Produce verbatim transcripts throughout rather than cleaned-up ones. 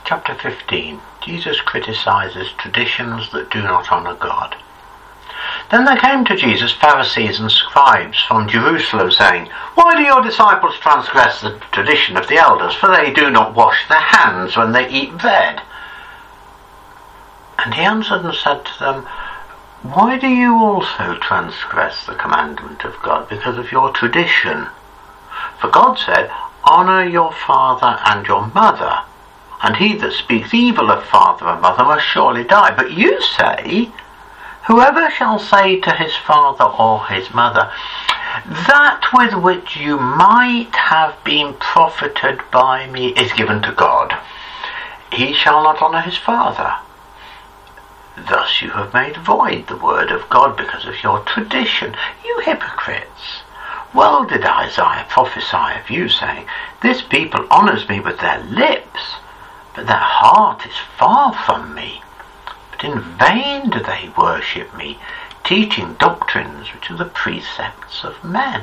Chapter fifteen. Jesus criticises traditions that do not honour God. Then there came to Jesus Pharisees and scribes from Jerusalem, saying, Why do your disciples transgress the tradition of the elders? For they do not wash their hands when they eat bread. And he answered and said to them, Why do you also transgress the commandment of God because of your tradition? For God said, Honour your father and your mother, and he that speaks evil of father and mother must surely die. But you say, Whoever shall say to his father or his mother, That with which you might have been profited by me is given to God, he shall not honour his father. Thus you have made void the word of God because of your tradition, you hypocrites. Well did Isaiah prophesy of you, saying, This people honours me with their lips, but their heart is far from me. But in vain do they worship me, teaching doctrines which are the precepts of men.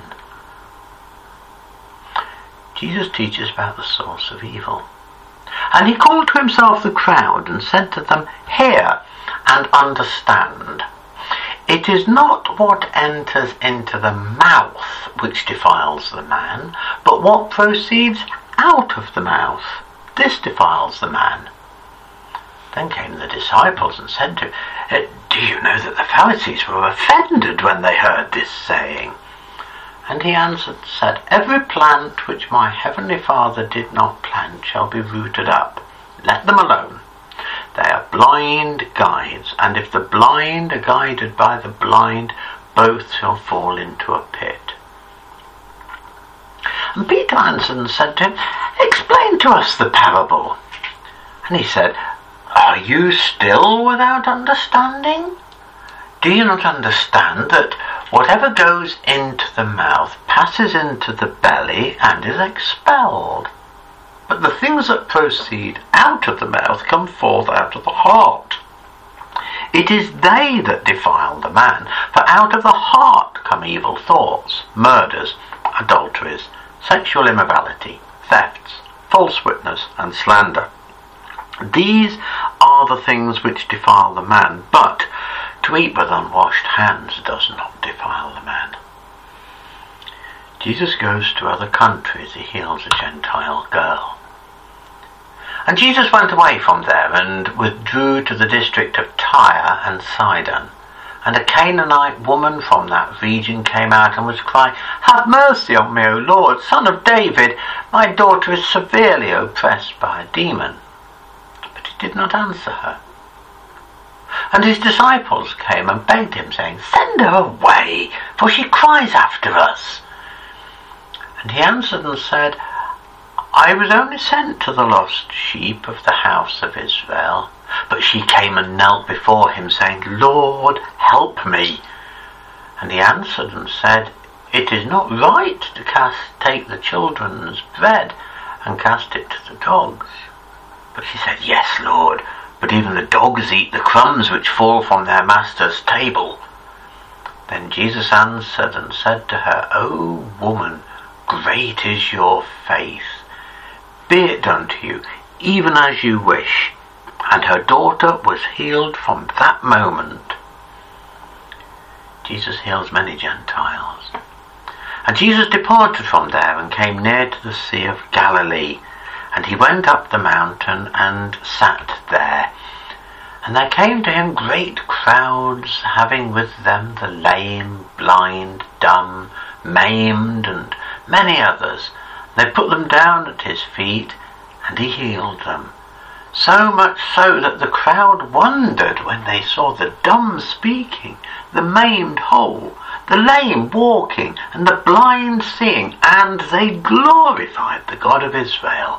Jesus teaches about the source of evil. And he called to himself the crowd and said to them, Hear and understand. It is not what enters into the mouth which defiles the man, but what proceeds out of the mouth. This defiles the man. Then came the disciples and said to him, Do you know that the Pharisees were offended when they heard this saying? And he answered and said, Every plant which my heavenly Father did not plant shall be rooted up. Let them alone. They are blind guides, and if the blind are guided by the blind, both shall fall into a pit. And Peter answered and said to him, Explain to us the parable. And he said, Are you still without understanding? Do you not understand that whatever goes into the mouth passes into the belly and is expelled? But the things that proceed out of the mouth come forth out of the heart. It is they that defile the man, for out of the heart come evil thoughts, murders, adulteries, sexual immorality, thefts, false witness, and slander. These are the things which defile the man, but to eat with unwashed hands does not defile the man. Jesus goes to other countries. He heals a Gentile girl. And Jesus went away from there and withdrew to the district of Tyre and Sidon. And a Canaanite woman from that region came out and was crying, Have mercy on me, O Lord, Son of David. My daughter is severely oppressed by a demon. But he did not answer her. And his disciples came and begged him, saying, Send her away, for she cries after us. And he answered and said, I was only sent to the lost sheep of the house of Israel. But she came and knelt before him, saying, Lord, help me. And he answered and said, It is not right to cast, take the children's bread and cast it to the dogs. But she said, Yes, Lord, but even the dogs eat the crumbs which fall from their master's table. Then Jesus answered and said to her, O woman, great is your faith. Be it done to you, even as you wish. And her daughter was healed from that moment. Jesus heals many Gentiles. And Jesus departed from there and came near to the Sea of Galilee. And he went up the mountain and sat there. And there came to him great crowds, having with them the lame, blind, dumb, maimed, and many others. They put them down at his feet, and he healed them. So much so that the crowd wondered when they saw the dumb speaking, the maimed whole, the lame walking, and the blind seeing, and they glorified the God of Israel.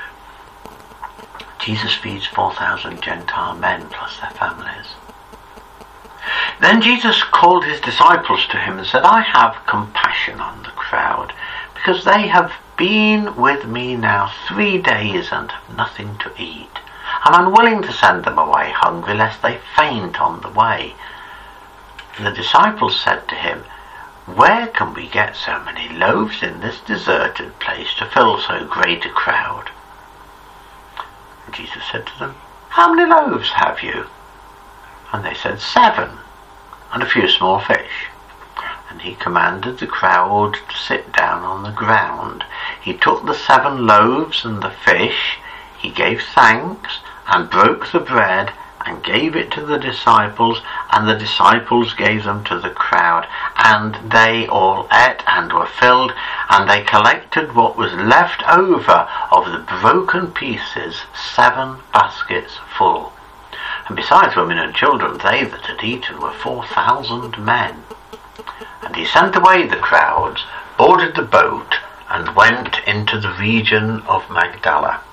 Jesus feeds four thousand Gentile men plus their families. Then Jesus called his disciples to him and said, I have compassion on the crowd, because they have been with me now three days and have nothing to eat. I'm unwilling to send them away hungry, lest they faint on the way. And the disciples said to him, Where can we get so many loaves in this deserted place to fill so great a crowd? And Jesus said to them, "How many loaves have you?" And they said, "Seven, and a few small fish." And he commanded the crowd to sit down on the ground. He took the seven loaves and the fish, he gave thanks, and broke the bread, and gave it to the disciples, and the disciples gave them to the crowd. And they all ate and were filled, and they collected what was left over of the broken pieces, seven baskets full. And besides women and children, they that had eaten were four thousand men. And he sent away the crowds, boarded the boat, and went into the region of Magdala.